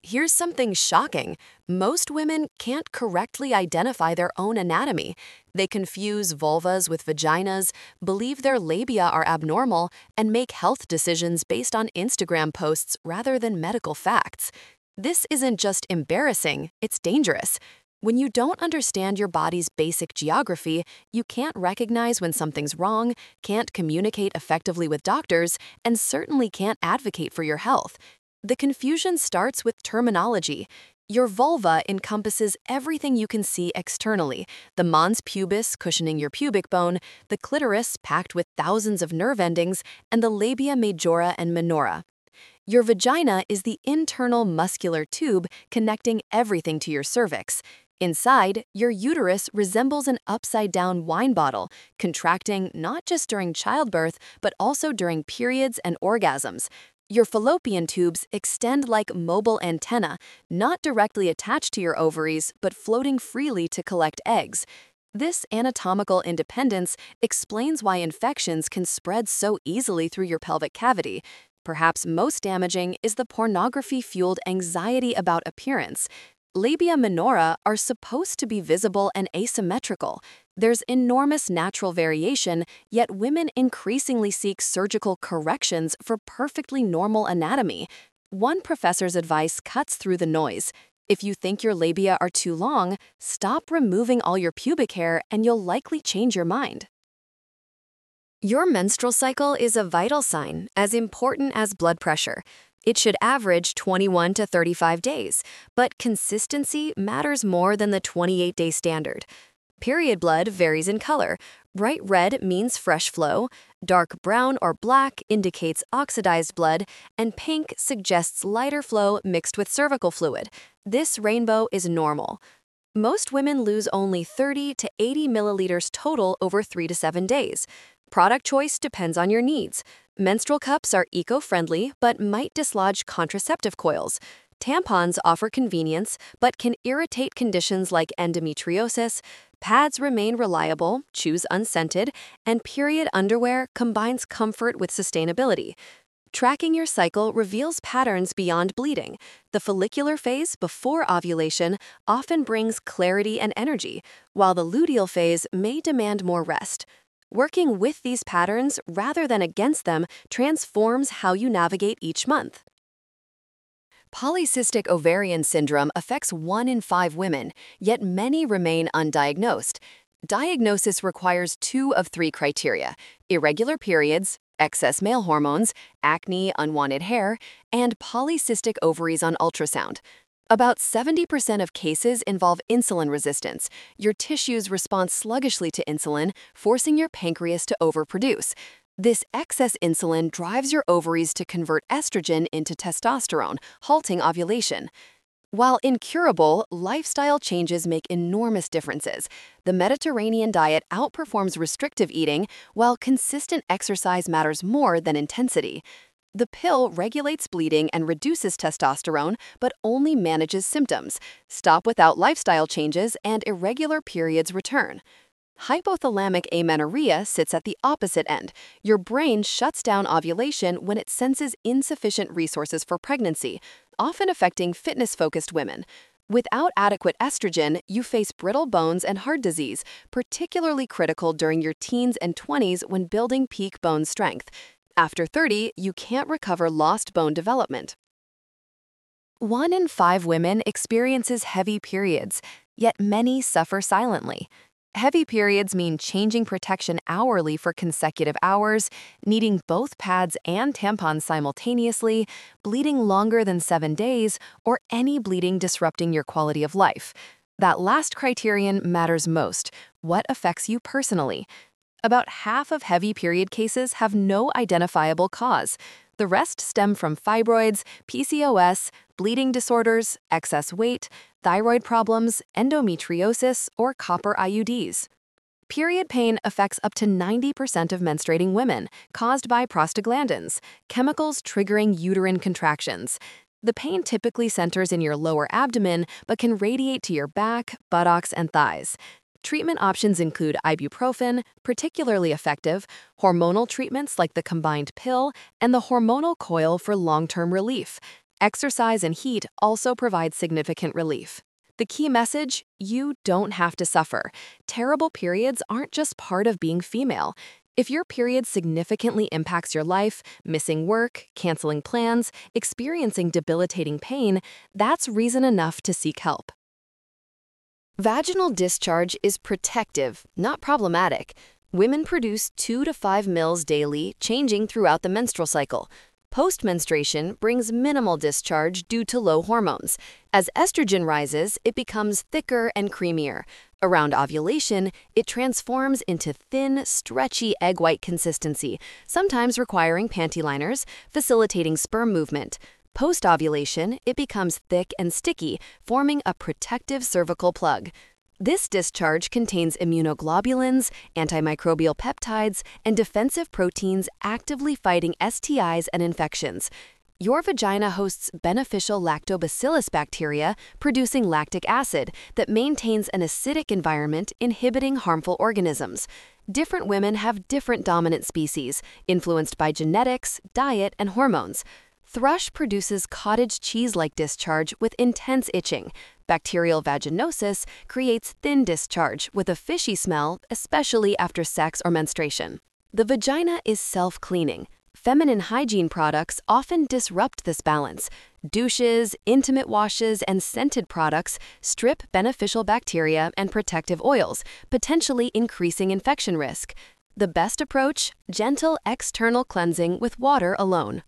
Here's something shocking. Most women can't correctly identify their own anatomy. They confuse vulvas with vaginas, believe their labia are abnormal, and make health decisions based on Instagram posts rather than medical facts. This isn't just embarrassing, it's dangerous. When you don't understand your body's basic geography, you can't recognize when something's wrong, can't communicate effectively with doctors, and certainly can't advocate for your health. The confusion starts with terminology. Your vulva encompasses everything you can see externally: the mons pubis cushioning your pubic bone, the clitoris packed with thousands of nerve endings, and the labia majora and minora. Your vagina is the internal muscular tube connecting everything to your cervix. Inside, your uterus resembles an upside-down wine bottle, contracting not just during childbirth, but also during periods and orgasms. Your fallopian tubes extend like mobile antennae, not directly attached to your ovaries, but floating freely to collect eggs. This anatomical independence explains why infections can spread so easily through your pelvic cavity. Perhaps most damaging is the pornography-fueled anxiety about appearance. Labia minora are supposed to be visible and asymmetrical. There's enormous natural variation, yet women increasingly seek surgical corrections for perfectly normal anatomy. One professor's advice cuts through the noise. If you think your labia are too long, stop removing all your pubic hair and you'll likely change your mind. Your menstrual cycle is a vital sign, as important as blood pressure. It should average 21 to 35 days, but consistency matters more than the 28-day standard. Period blood varies in color. Bright red means fresh flow, dark brown or black indicates oxidized blood, and pink suggests lighter flow mixed with cervical fluid. This rainbow is normal. Most women lose only 30 to 80 milliliters total over 3 to 7 days. Product choice depends on your needs. Menstrual cups are eco-friendly but might dislodge contraceptive coils. Tampons offer convenience but can irritate conditions like endometriosis. Pads remain reliable, choose unscented, and period underwear combines comfort with sustainability. Tracking your cycle reveals patterns beyond bleeding. The follicular phase before ovulation often brings clarity and energy, while the luteal phase may demand more rest. Working with these patterns rather than against them transforms how you navigate each month. Polycystic ovarian syndrome affects 1 in 5 women, yet many remain undiagnosed. Diagnosis requires 2 of 3 criteria: irregular periods, excess male hormones, acne, unwanted hair, and polycystic ovaries on ultrasound. About 70% of cases involve insulin resistance. Your tissues respond sluggishly to insulin, forcing your pancreas to overproduce. This excess insulin drives your ovaries to convert estrogen into testosterone, halting ovulation. While incurable, lifestyle changes make enormous differences. The Mediterranean diet outperforms restrictive eating, while consistent exercise matters more than intensity. The pill regulates bleeding and reduces testosterone, but only manages symptoms. Stop without lifestyle changes, and irregular periods return. Hypothalamic amenorrhea sits at the opposite end. Your brain shuts down ovulation when it senses insufficient resources for pregnancy, often affecting fitness-focused women. Without adequate estrogen, you face brittle bones and heart disease, particularly critical during your teens and 20s when building peak bone strength. After 30, you can't recover lost bone development. 1 in 5 women experiences heavy periods, yet many suffer silently. Heavy periods mean changing protection hourly for consecutive hours, needing both pads and tampons simultaneously, bleeding longer than 7 days, or any bleeding disrupting your quality of life. That last criterion matters most: what affects you personally. About half of heavy period cases have no identifiable cause. The rest stem from fibroids, PCOS, bleeding disorders, excess weight, thyroid problems, endometriosis, or copper IUDs. Period pain affects up to 90% of menstruating women, caused by prostaglandins, chemicals triggering uterine contractions. The pain typically centers in your lower abdomen, but can radiate to your back, buttocks, and thighs. Treatment options include ibuprofen, particularly effective, hormonal treatments like the combined pill, and the hormonal coil for long-term relief. Exercise and heat also provide significant relief. The key message: you don't have to suffer. Terrible periods aren't just part of being female. If your period significantly impacts your life, missing work, canceling plans, experiencing debilitating pain, that's reason enough to seek help. Vaginal discharge is protective, not problematic. Women produce 2 to 5 mils daily, changing throughout the menstrual cycle. Post-menstruation brings minimal discharge due to low hormones. As estrogen rises, it becomes thicker and creamier. Around ovulation, it transforms into thin, stretchy egg white consistency, sometimes requiring panty liners, facilitating sperm movement. Post-ovulation, it becomes thick and sticky, forming a protective cervical plug. This discharge contains immunoglobulins, antimicrobial peptides, and defensive proteins actively fighting STIs and infections. Your vagina hosts beneficial lactobacillus bacteria producing lactic acid that maintains an acidic environment, inhibiting harmful organisms. Different women have different dominant species, influenced by genetics, diet, and hormones. Thrush produces cottage cheese-like discharge with intense itching. Bacterial vaginosis creates thin discharge with a fishy smell, especially after sex or menstruation. The vagina is self-cleaning. Feminine hygiene products often disrupt this balance. Douches, intimate washes, and scented products strip beneficial bacteria and protective oils, potentially increasing infection risk. The best approach: gentle external cleansing with water alone.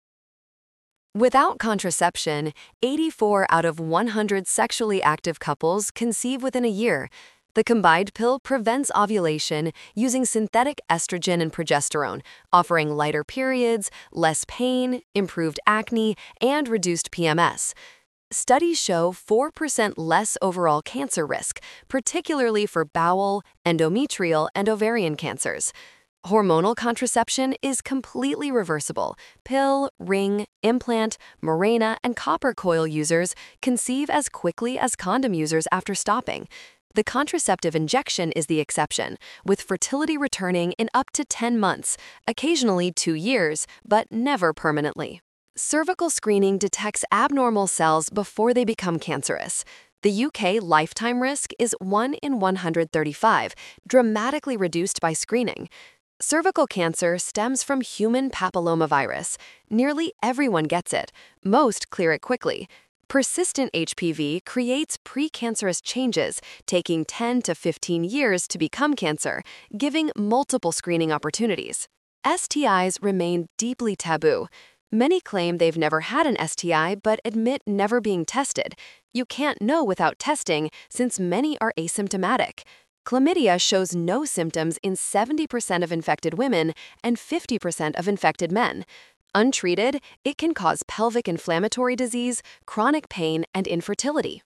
Without contraception, 84 out of 100 sexually active couples conceive within a year. The combined pill prevents ovulation using synthetic estrogen and progesterone, offering lighter periods, less pain, improved acne, and reduced PMS. Studies show 4% less overall cancer risk, particularly for bowel, endometrial, and ovarian cancers. Hormonal contraception is completely reversible. Pill, ring, implant, Mirena, and copper coil users conceive as quickly as condom users after stopping. The contraceptive injection is the exception, with fertility returning in up to 10 months, occasionally 2 years, but never permanently. Cervical screening detects abnormal cells before they become cancerous. The UK lifetime risk is 1 in 135, dramatically reduced by screening. Cervical cancer stems from human papillomavirus. Nearly everyone gets it. Most clear it quickly. Persistent HPV creates precancerous changes, taking 10 to 15 years to become cancer, giving multiple screening opportunities. STIs remain deeply taboo. Many claim they've never had an STI but admit never being tested. You can't know without testing, since many are asymptomatic. Chlamydia shows no symptoms in 70% of infected women and 50% of infected men. Untreated, it can cause pelvic inflammatory disease, chronic pain, and infertility.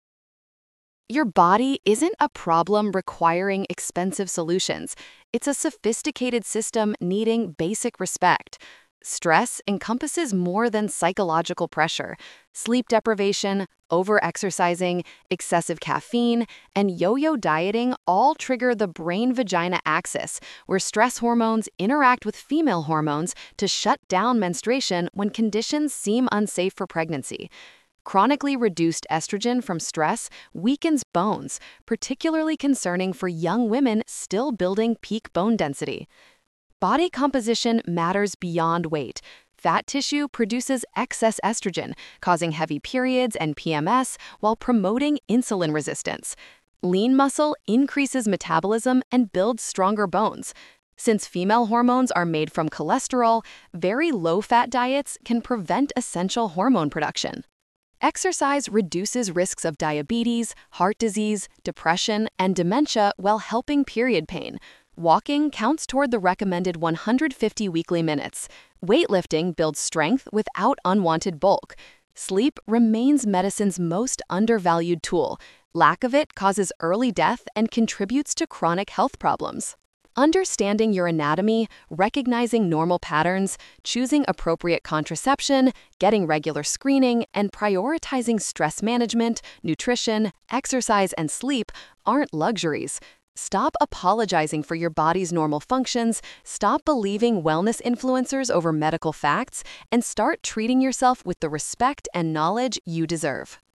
Your body isn't a problem requiring expensive solutions. It's a sophisticated system needing basic respect. Stress encompasses more than psychological pressure. Sleep deprivation, overexercising, excessive caffeine, and yo-yo dieting all trigger the brain-vagina axis, where stress hormones interact with female hormones to shut down menstruation when conditions seem unsafe for pregnancy. Chronically reduced estrogen from stress weakens bones, particularly concerning for young women still building peak bone density. Body composition matters beyond weight. Fat tissue produces excess estrogen, causing heavy periods and PMS while promoting insulin resistance. Lean muscle increases metabolism and builds stronger bones. Since female hormones are made from cholesterol, very low-fat diets can prevent essential hormone production. Exercise reduces risks of diabetes, heart disease, depression, and dementia while helping period pain. Walking counts toward the recommended 150 weekly minutes. Weightlifting builds strength without unwanted bulk. Sleep remains medicine's most undervalued tool. Lack of it causes early death and contributes to chronic health problems. Understanding your anatomy, recognizing normal patterns, choosing appropriate contraception, getting regular screening, and prioritizing stress management, nutrition, exercise, and sleep aren't luxuries. Stop apologizing for your body's normal functions, stop believing wellness influencers over medical facts, and start treating yourself with the respect and knowledge you deserve.